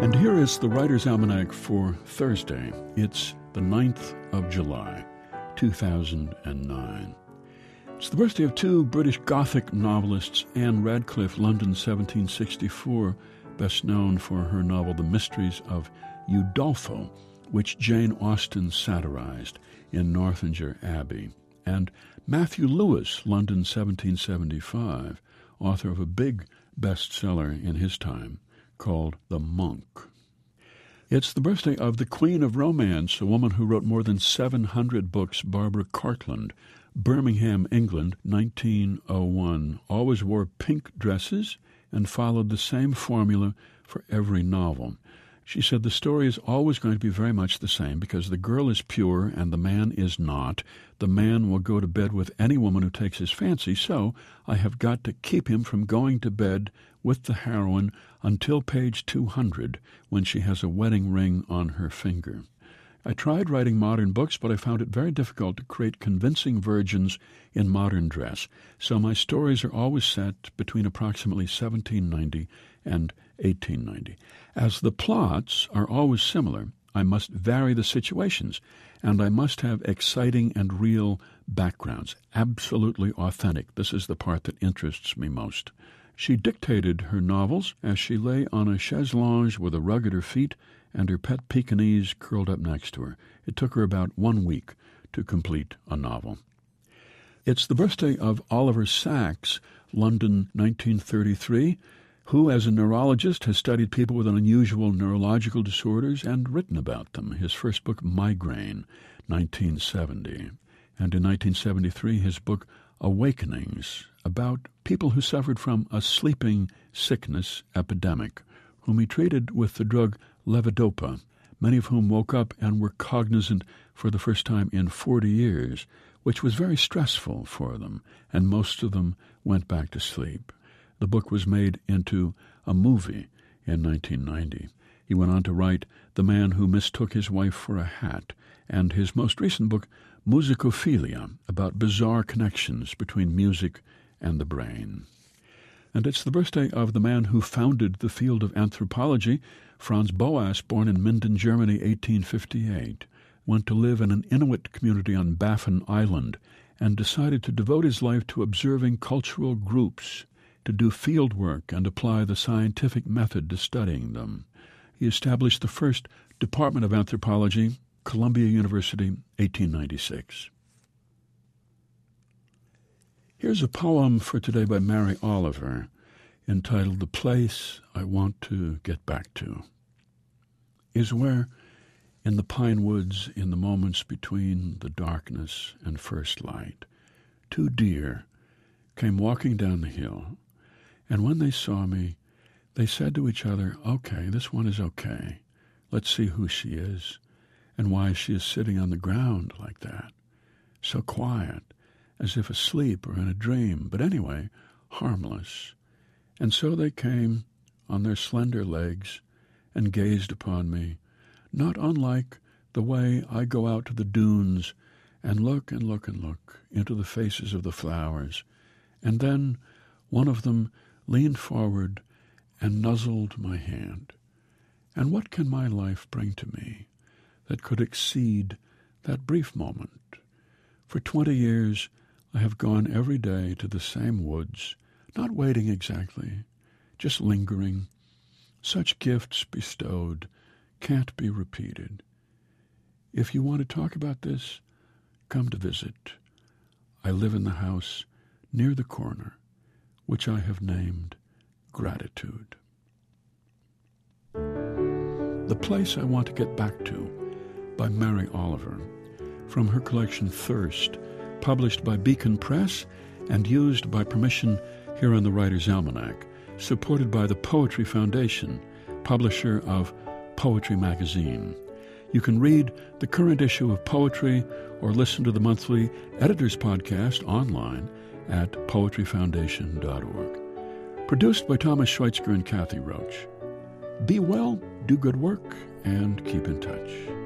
And here is the Writer's Almanac for Thursday. It's the 9th of July, 2009. It's the birthday of two British Gothic novelists, Anne Radcliffe, London, 1764, best known for her novel The Mysteries of Udolpho, which Jane Austen satirized in Northanger Abbey, and Matthew Lewis, London, 1775, author of a big bestseller in his time called The Monk. It's the birthday of the Queen of Romance, a woman who wrote more than 700 books, Barbara Cartland, Birmingham, England, 1901, always wore pink dresses and followed the same formula for every novel. She said the story is always going to be very much the same because the girl is pure and the man is not. The man will go to bed with any woman who takes his fancy, so I have got to keep him from going to bed with the heroine until page 200 when she has a wedding ring on her finger. I tried writing modern books, but I found it very difficult to create convincing virgins in modern dress, so my stories are always set between approximately 1790 and 1890. As the plots are always similar, I must vary the situations, and I must have exciting and real backgrounds, absolutely authentic. This is the part that interests me most. She dictated her novels as she lay on a chaise longue with a rug at her feet and her pet Pekingese curled up next to her. It took her about 1 week to complete a novel. It's the birthday of Oliver Sacks, London, 1933, who, as a neurologist, has studied people with unusual neurological disorders and written about them. His first book, Migraine, 1970. And in 1973, his book, Awakenings, about people who suffered from a sleeping sickness epidemic, whom he treated with the drug levodopa, many of whom woke up and were cognizant for the first time in 40 years, which was very stressful for them, and most of them went back to sleep. The book was made into a movie in 1990. He went on to write The Man Who Mistook His Wife for a Hat, and his most recent book, Musicophilia, about bizarre connections between music and the brain. And it's the birthday of the man who founded the field of anthropology, Franz Boas, born in Minden, Germany, 1858, went to live in an Inuit community on Baffin Island and decided to devote his life to observing cultural groups, to do field work and apply the scientific method to studying them. He established the first Department of Anthropology, Columbia University, 1896. Here's a poem for today by Mary Oliver, entitled The Place I Want to Get Back To. Is where, in the pine woods, in the moments between the darkness and first light, two deer came walking down the hill, and when they saw me, they said to each other, "Okay, this one is okay. Let's see who she is, and why she is sitting on the ground like that, so quiet, as if asleep or in a dream, but anyway, harmless." And so they came on their slender legs and gazed upon me, not unlike the way I go out to the dunes and look and look and look into the faces of the flowers. And then one of them leaned forward and nuzzled my hand. And what can my life bring to me that could exceed that brief moment? For 20 years, I have gone every day to the same woods, not waiting exactly, just lingering. Such gifts bestowed can't be repeated. If you want to talk about this, come to visit. I live in the house near the corner, which I have named Gratitude. The Place I Want to Get Back To by Mary Oliver, from her collection Thirst, published by Beacon Press and used by permission here on the Writer's Almanac, supported by the Poetry Foundation, publisher of Poetry Magazine. You can read the current issue of Poetry or listen to the monthly Editor's Podcast online at poetryfoundation.org. Produced by Thomas Schweitzger and Kathy Roach. Be well, do good work, and keep in touch.